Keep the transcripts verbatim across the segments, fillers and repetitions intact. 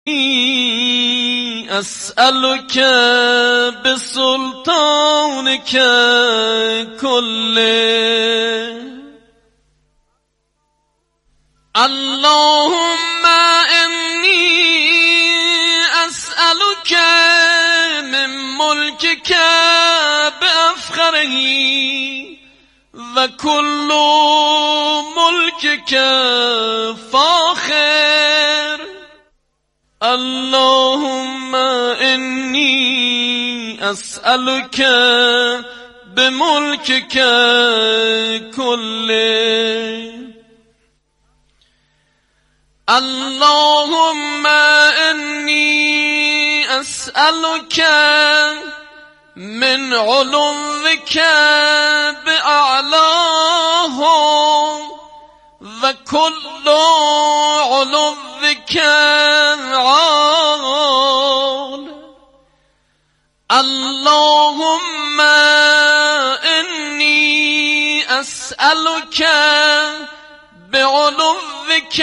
أسألك بسلطانك كله اللهم إني أسألك من ملكك بأفخره وكل ملكك فاخر اللهم إني أسألك بملكك كله اللهم إني أسألك من علوك بأعلاه وكل علوك عال اللهم إني أسألك بعلوك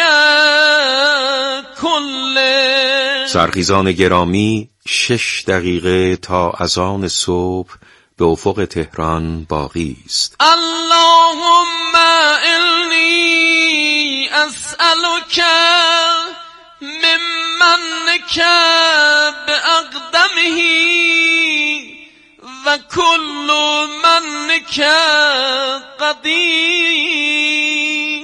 كله. سرخیزان گرامی، شش دقیقه تا اذان صبح به افق تهران باقی است. اللهم إني أسألك ممنك بأقدمه وكل منك قديم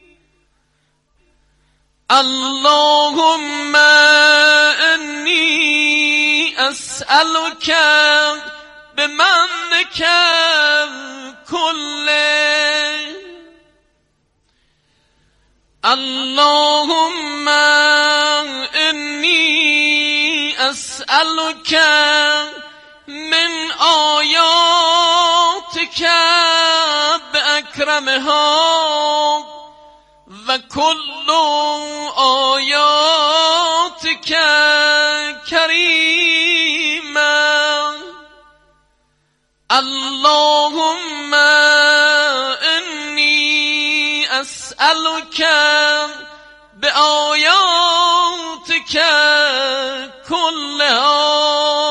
اللهم إني أسألك بمنك كله اللهم إني أسألك من آياتك بأكرمها وكل آياتك كريما اللهم إني أسألك بآياتك كلها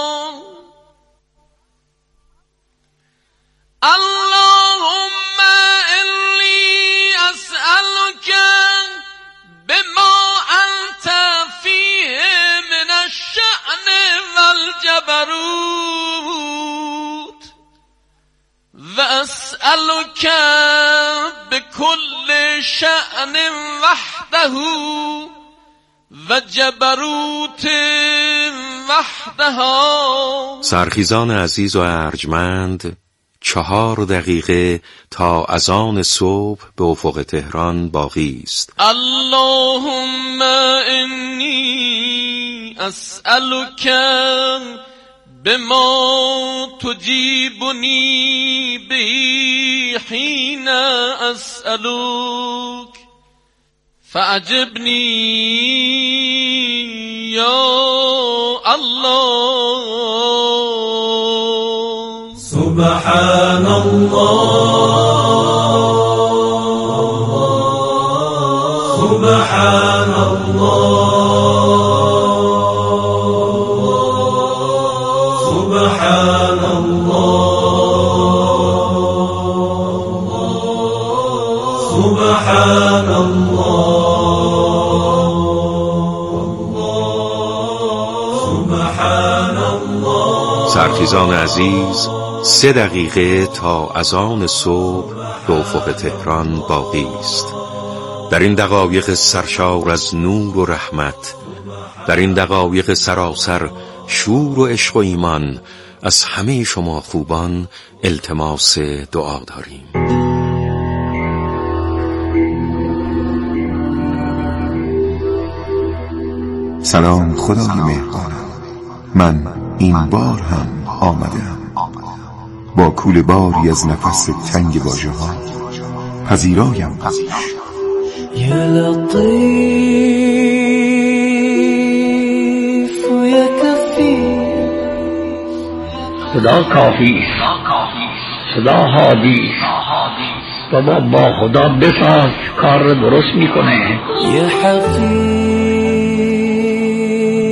اللهم إني أسألك بما أنت فيه من الشأن والجبروت وأسألك بكل شأن وحده وجبروت وحدها. سرخیزان عزیز و ارجمند، چهار دقیقه تا اذان صبح به افق تهران باقی است. اللهم إني أسألك بما تجيبني به حين أسألك فأجبني يا الله. سبحان الله سبحان الله سبحان الله سبحان الله. سرخیزان عزیز، سه دقیقه تا اذان صبح به افق تهران باقی است. در این دقایق سرشار از نور و رحمت، در این دقایق سراسر شور و عشق و ایمان، از همه شما خوبان التماس دعا داریم. سلام خدای مهربانم، من این بار هم آمدم با کوله باری از نفس تنگ واژه ها پذیرایم پیش. یا لطیف و یا کفی، خدا کافی خدا هادی بابا با خدا بساز، کار درست میکنه. یا حفیظ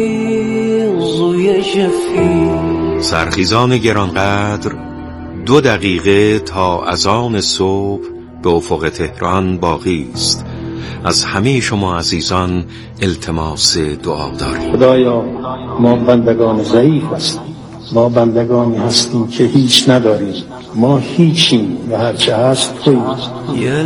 شفیع. سرخیزان گرانقدر، دو دقیقه تا اذان صبح به افق تهران باقی است. از همه شما عزیزان التماس دعا داریم. خدایا ما بندگان ضعیف هستیم، ما بندگانی هستیم که هیچ نداریم، ما هیچیم و هرچه هست تویی. یا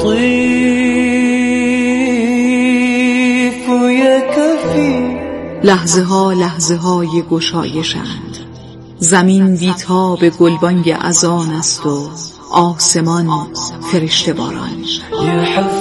لطیف و یا کفی. لحظه ها لحظه های گشایشند. زمین بیتاب گلبانگ اذان است و آسمان فرشته باران. یا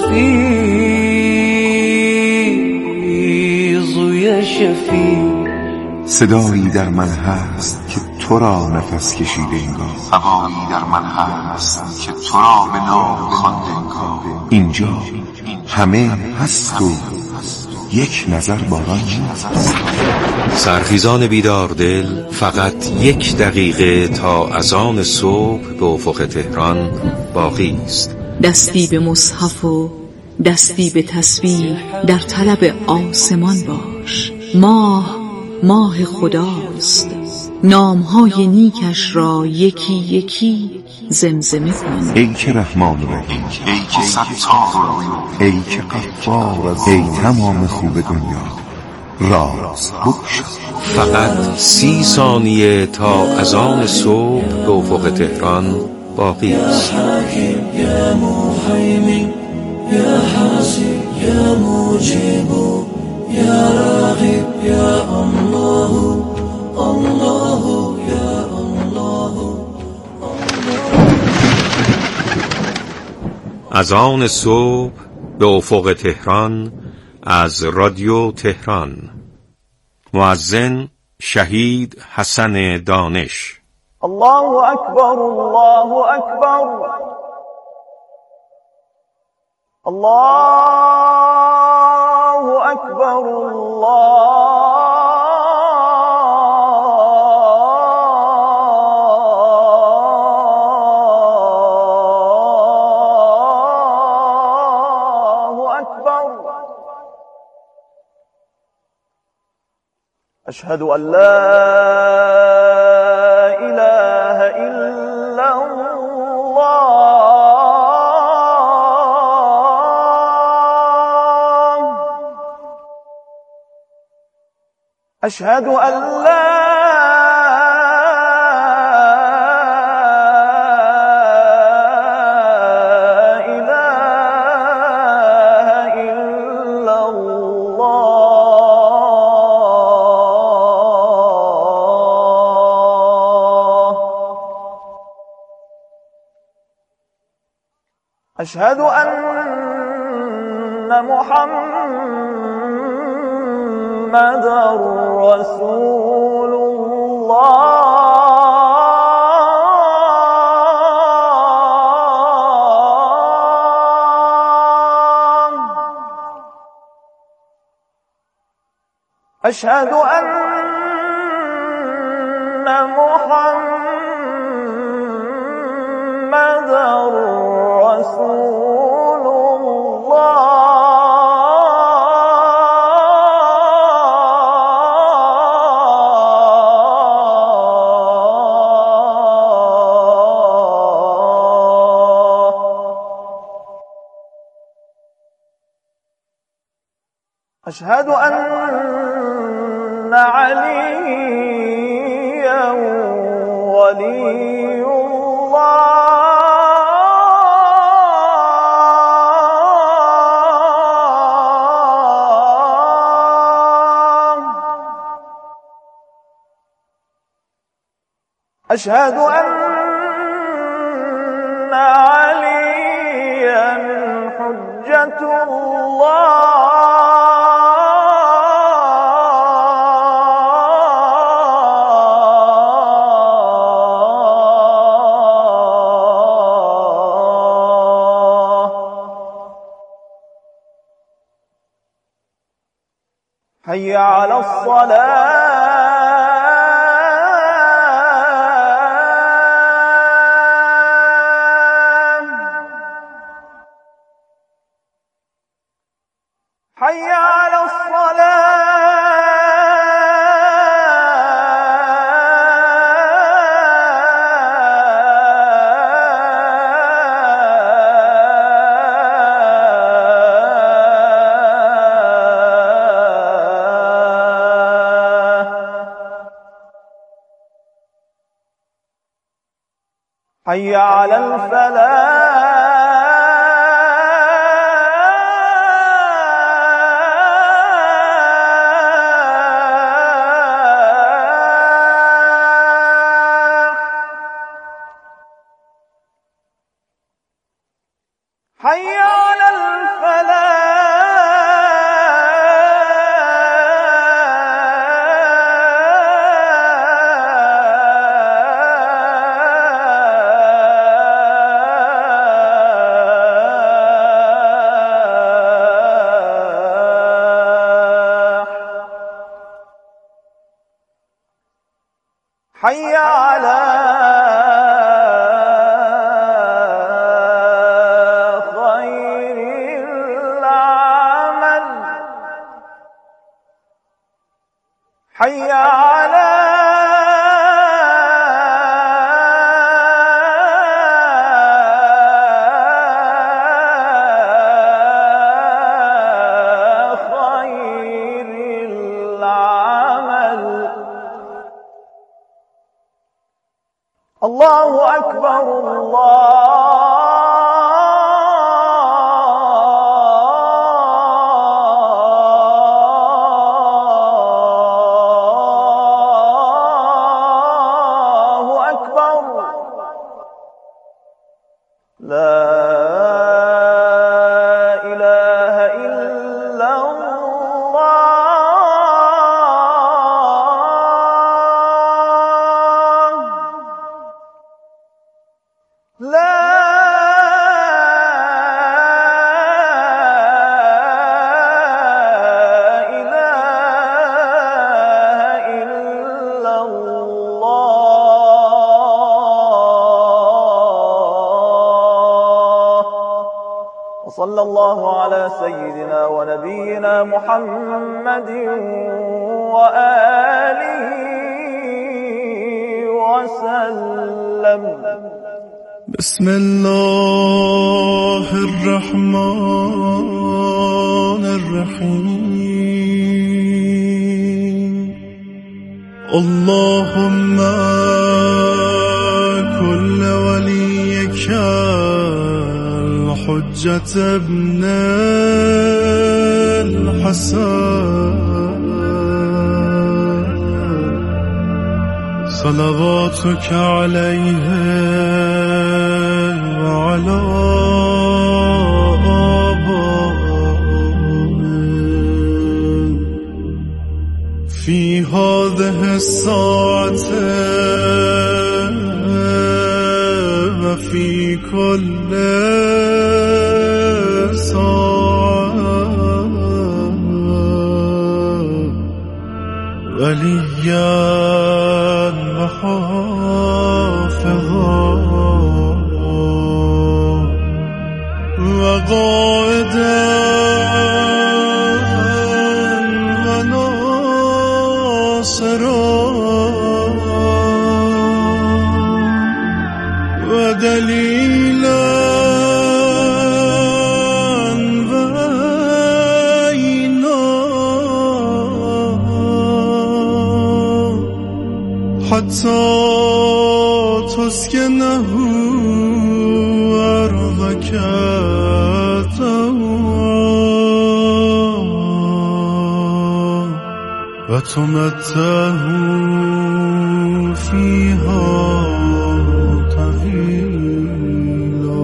حفیظ و یا شفیع. صدایی در من هست که تو را نفس کشیده انگار، هوایی در من هست که تو را به نام خوانده انگار. اینجا همه هست و یک نظر باران نیست. سرخیزان بیدار دل، فقط یک دقیقه تا اذان صبح به افق تهران باقی است. دستی به مصحف و دستی به تسبیح در طلب آسمان باش. ماه ماه خداست، نامهای نیکش را یکی یکی زمزمه کن. ای که رحمان رحیم، ای که ستار، ای که غفار، ای تمام خوب دنیا، راز بگشا. فقط سی ثانیه تا اذان صبح به افق تهران باقی است. یا محیمن یا حسیب یا مجیب یا راغب یا الله الله یا الله. اذان صبح به افق تهران از رادیو تهران. مؤذن شهید حسن دانش. الله اکبر الله اکبر الله اکبر الله اکبر. اشهد ان لا اله الا الله. اشهد ان لا اله الا الله. اشهد ان محمد رسول الله. اشهد ان محمد رسول الله. اشهد ان عليا ولي الله. اشهد ان عليا حجة الله. حي على الصلاة. حي على الصلاة. حي على الفلاح حي على الفلاح حي على حي على خير العمل. الله أكبر الله أكبر. لا إله إلا الله. لا إله إلا الله. وصلى الله على سيدنا ونبينا محمد وآله وسلم. بسم الله الرحمن الرحيم. اللهم كل وليك الحجة ابن الحسن صلواتك عليه وعلى آبائه في هذه الساعة وفي كل ساعة وليا وحافظا وقائدا وناصرا ودليلا حتى تسكنه أرضك طوعا وتمتعه فيها طويلا.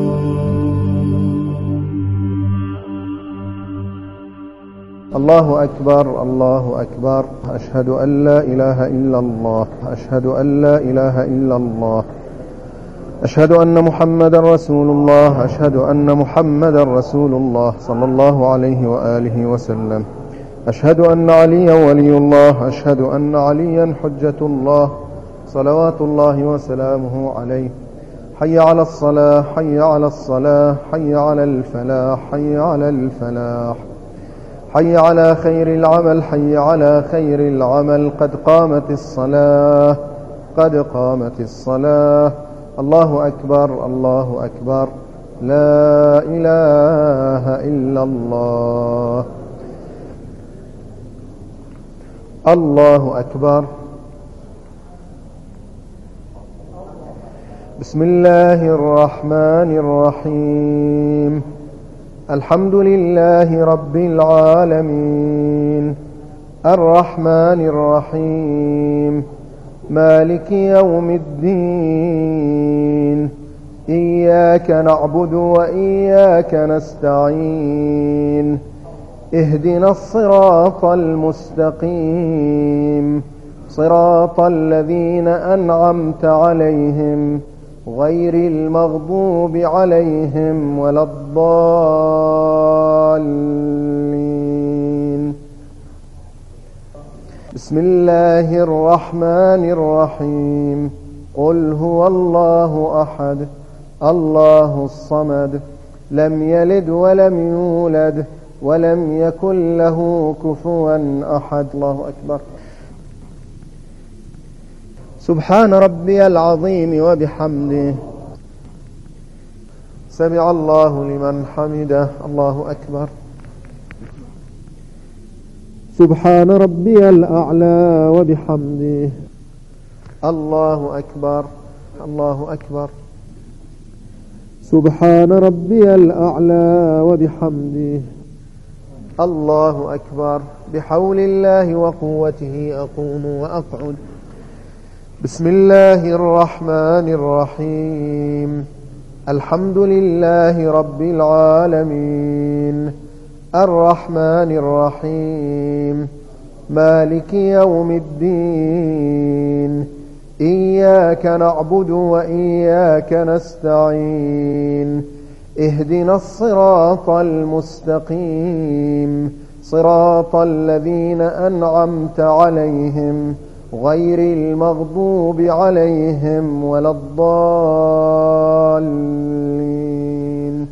الله أكبر الله أكبر. أشهد أن لا إله إلا الله. أشهد أن لا إله إلا الله. أشهد أن محمد رسول الله. أشهد أن محمد رسول الله صلى الله عليه وآله وسلم. أشهد أن عليا ولي الله. أشهد أن عليا حجة الله صلوات الله وسلامه عليه. حي على الصلاة حي على الصلاة حي على الفلاح حي على الفلاح حي على خير العمل حي على خير العمل. قد قامت الصلاة قد قامت الصلاة. الله أكبر الله أكبر. لا إله إلا الله. الله أكبر. بسم الله الرحمن الرحيم الحمد لله رب العالمين الرحمن الرحيم مالك يوم الدين إياك نعبد وإياك نستعين اهدنا الصراط المستقيم صراط الذين أنعمت عليهم غير المغضوب عليهم ولا الضالين بسم الله الرحمن الرحيم قل هو الله أحد الله الصمد لم يلد ولم يولد ولم يكن له كفوا أحد. الله أكبر. سبحان ربي العظيم وبحمده سمع الله لمن حمده. الله أكبر. سبحان ربي الأعلى وبحمده. الله أكبر. الله أكبر. سبحان ربي الأعلى وبحمده. الله أكبر. بحول الله وقوته أقوم وأقعد. بسم الله الرحمن الرحيم الحمد لله رب العالمين الرحمن الرحيم مالك يوم الدين إياك نعبد وإياك نستعين اهدنا الصراط المستقيم صراط الذين أنعمت عليهم غير المغضوب عليهم ولا الضالين.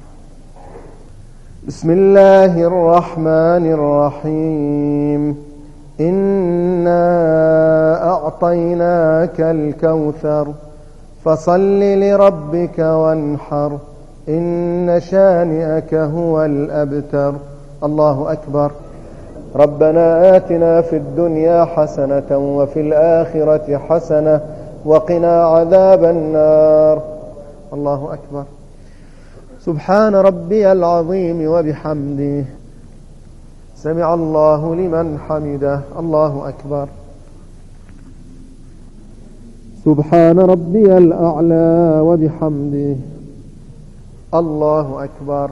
بسم الله الرحمن الرحيم إنا أعطيناك الكوثر فصل لربك وانحر إن شانئك هو الأبتر. الله أكبر. ربنا آتنا في الدنيا حسنة وفي الآخرة حسنة وقنا عذاب النار. الله أكبر. سبحان ربي العظيم وبحمده سمع الله لمن حمده. الله أكبر. سبحان ربي الأعلى وبحمده. الله أكبر.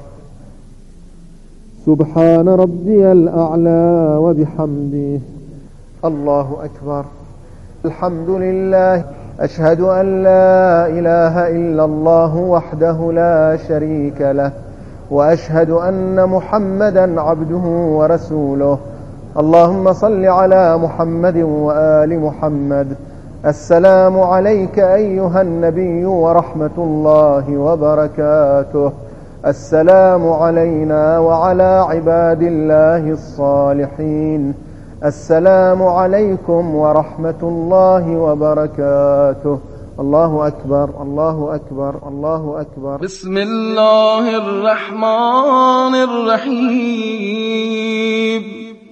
سبحان ربي الأعلى وبحمده. الله أكبر. الحمد لله. أشهد أن لا إله إلا الله وحده لا شريك له وأشهد أن محمدا عبده ورسوله. اللهم صل على محمد وآل محمد. السلام عليك أيها النبي ورحمة الله وبركاته. السلام علينا وعلى عباد الله الصالحين. السلام عليكم ورحمة الله وبركاته. الله أكبر. الله أكبر. الله أكبر. بسم الله الرحمن الرحيم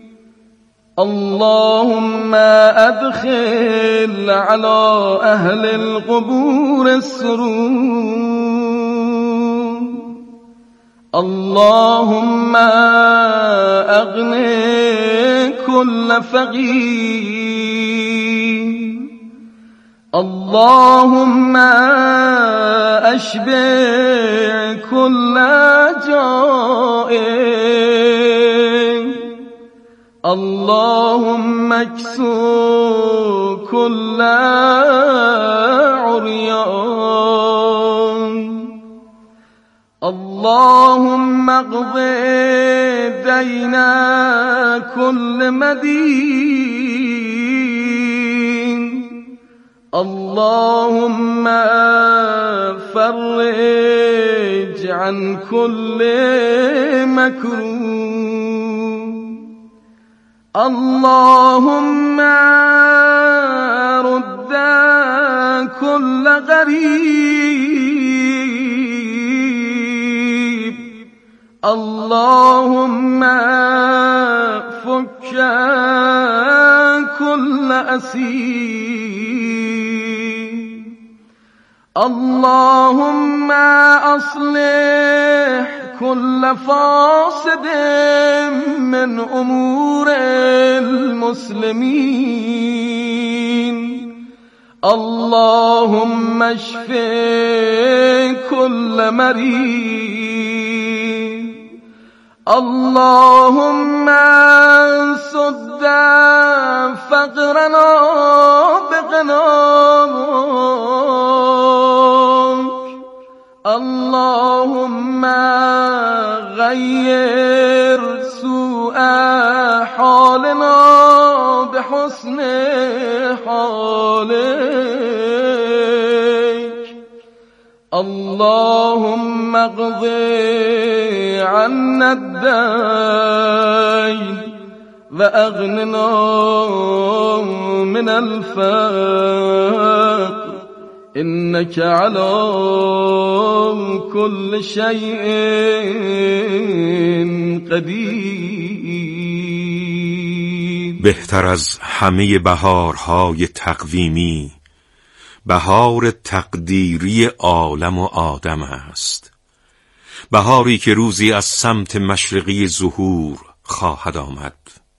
اللهم أدخل على أهل القبور السرور. اللهم أغني كل فقير. اللهم أشبع كل جائع. اللهم اكسو كل عريان. اللهم اقض دينا كل مدين. اللهم فرج عن كل مكروه. اللهم رد كل غريب. اللهم فك كل أسير. اللهم أصلح كل فاسد من أمور المسلمين اللهم اشف كل مريض اللهم سد فقرنا بغناك اللهم غير سوء حالنا بحسن حالك اللهم اقض عنا الدين وأغننا من الفقر إنك على كل شيء قدیر. بهتر از همه بهارهای تقویمی بهار تقدیری عالم و آدم است. بهاری که روزی از سمت مشرقی ظهور خواهد آمد.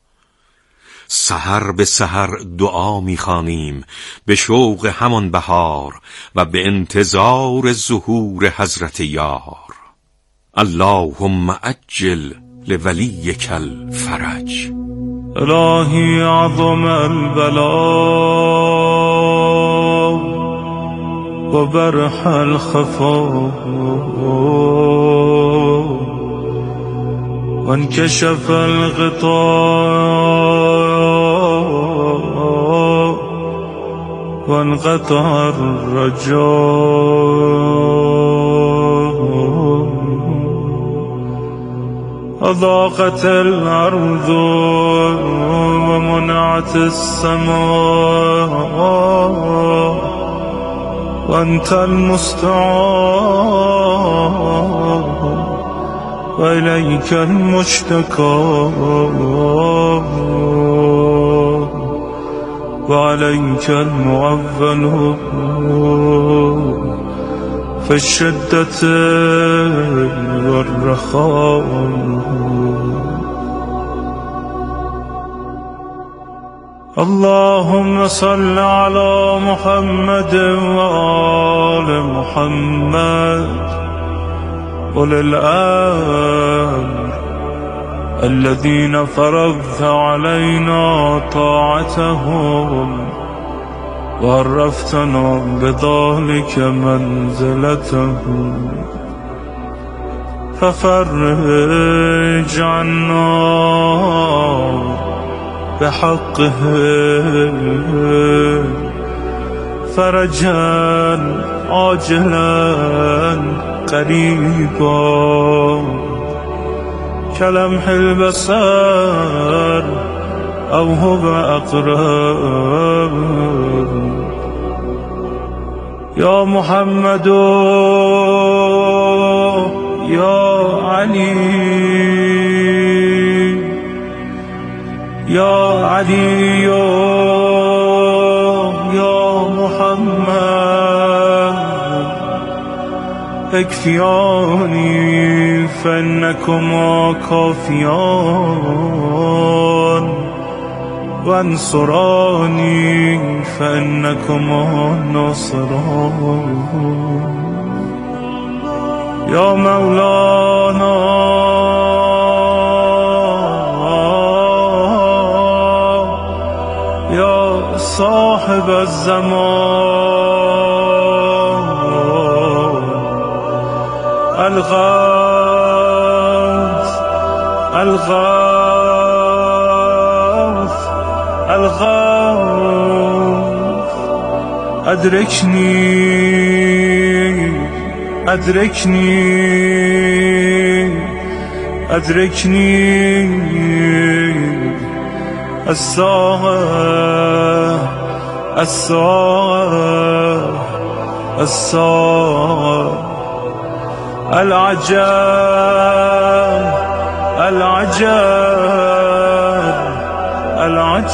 سحر به سحر دعا می‌خوانیم به شوق همان بهار و به انتظار ظهور حضرت یار. اللهم عجل لولیک الفرج. الهی عظم البلاء و برح الخفا وانكشف الغطاء وانقطع الرجاء أضاقت الأرض ومنعت السماء وأنت المستعان وإليك المشتكى وعليك المعول في الشدة والرخاء. اللهم صل على محمد وآل محمد أولي الأمر الذين فرضت علينا طاعتهم وعرفتنا بذلك منزلتهم ففرج عنا بحقهم فرجا عاجلا قريبا كلمح البصر أو هو أقرب. يا محمد يا علي يا علي يا محمد اكفياني فإنكما كافيان وانصراني فإنكما ناصران. يا مولانا يا صاحب الزمان الغوث الغوث الغوث أدركني أدركني أدركني الساعة الساعة الساعة العجاب العجاب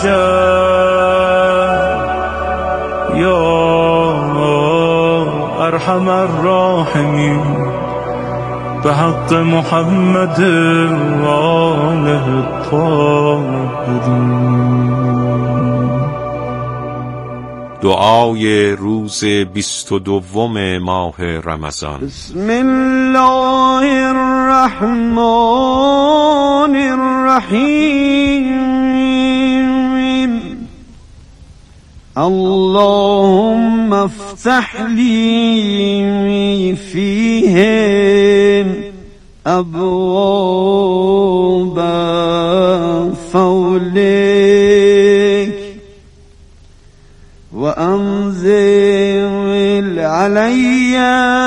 العجاب. يا ارحم الراحمین به حق محمد و آله الطاهرین. دعای روز بیست و دوم ماه رمضان. بسم الله الرحمن الرحیم. اللهم افتح لي فيه ابواب فضلك وأنزل علي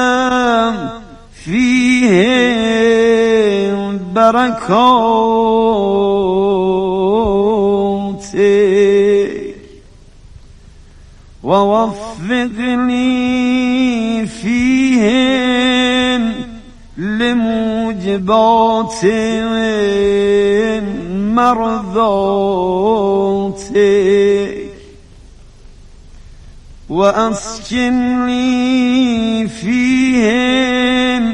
فيه بركاتك ووفقني فيه لموجبات مرضاتك وأسكنني فيهم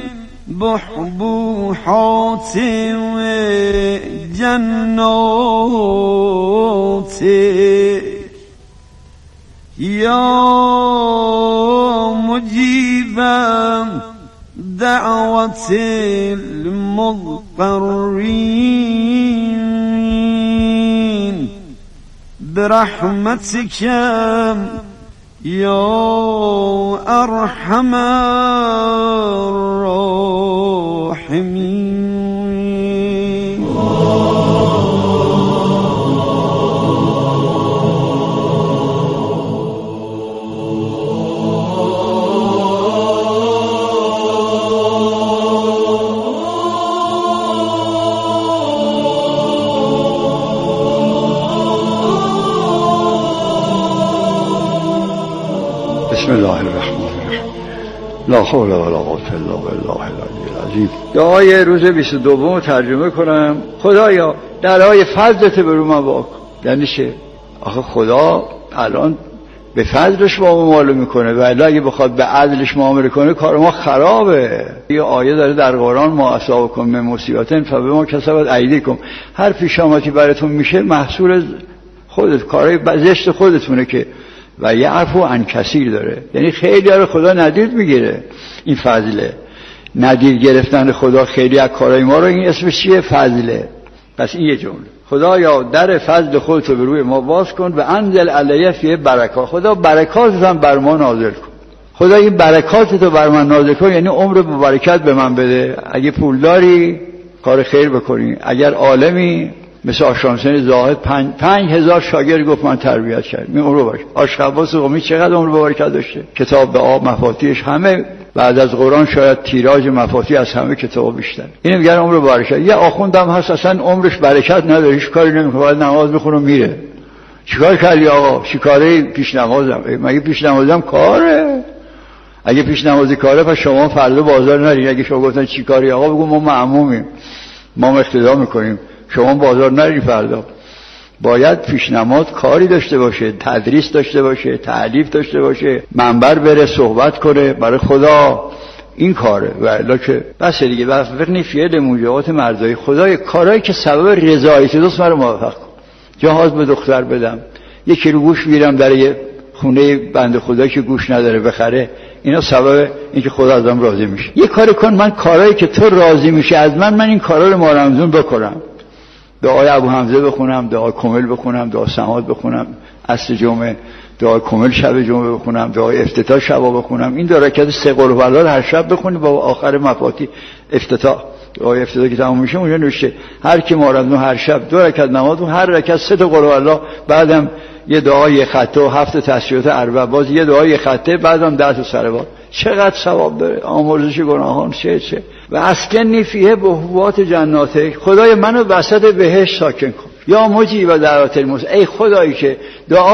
بحبوحات جناتك يا مجيب دعوة المضطرين برحمتك يا أرحم الراحمين. بسم الله الرحمن الرحیم. لا حول ولا قوة الا بالله العلی العظیم. دعای روز بیست و دوم ترجمه کنم. خدایا درهای فضلت بر من وا کن. یعنی چه؟ آخه خدا الان به فضلش با ما معامله میکنه و الا اگه بخواد به عدلش معامله کنه کار ما خرابه. یه آیه داره در قرآن ما اصابکم من مصیبت فبما کسبت ایدیکم. هر پیشامدی براتون میشه محصول خودت، کارهای زشت خودتونه که و یعفو عن کثیر داره. یعنی خیلی رو خدا ندید میگیره. این فضله، ندید گرفتن خدا خیلی از کارهای ما رو، این اسمش چیه؟ فضله. پس این یه جمله. خدایا در فضل خودت رو به روی ما باز کن و انزل علیه فیه برکات. خدا برکاتت هم بر ما نازل کن. خدا این برکاتت رو بر من نازل کن یعنی عمر به برکت به من بده. اگه پول داری کار خیر بکنی، اگر عالمی مثل آشامسین زاهد پنج, پنج هزار شاگرد گفت من تربیت کردم. این عمر باشه. آشخواص قمی چقدر عمر به برکت داشته؟ کتاب به آب مفاتیحش همه بعد از قرآن شاید تیراژ مفاتیح از همه کتاب بیشتر. اینو میگن عمر برکت. یه آخوندم هست اصلا عمرش برکت نداره، هیچ کاری نمیکنه، باید نماز بخونه میره. چیکار کردی آقا؟ چیکاره پیش نمازم؟ مگه پیش نمازم کاره؟ اگه پیش نمازی کاره پس شما فردا بازار نرید. اگه شما گفتن چیکاری آقا بگو ما معمومیم، ما اقتدا میکنیم، شما بازار نرید فردا. باید پیش نماز کاری داشته باشه، تدریس داشته باشه، تعلیف داشته باشه، منبر بره صحبت کنه برای خدا. این کاره و الا که بس دیگه. وفقنی فعل موجبات مرضای خدای کارهایی که سبب رضایت دوست مرا موفق کن. جهاز به دختر بدم، یکی رو گوش میرم در یه خونه بنده خدا که گوش نداره بخره، اینا سبب اینکه خدا ازم راضی میشه. یه کاری کن من کارهایی که تو راضی میشه از من، من این کارا رو مارمزون بکنم. دعای ابو حمزه بخونم، دعای کامل بخونم، دعای سماعت بخونم اصل جمعه، دعای کامل شب جمعه بخونم، دعای افتتاح شب بخونم. این دو رکعت سه قل هوالله هر شب بخونی با آخر مفاتیح افتتاح. دعای افتتاح که تموم میشه اونجا نوشته هر کی مارد هر شب دو رکعت نماز و هر رکعت سه تا قل هوالله، بعدم یه دعای خطه و هفت تسبیحات اربع، باز یه دعای خطه، بعدم ده تا صلوات. چقدر ثواب داره آمرزش گناهان. چه چه و اسکنی فیه بحبوات جناتک. خدای منو وسط بهشت ساکن کن. یا مجیب دعوت الموس. ای خدایی که دعا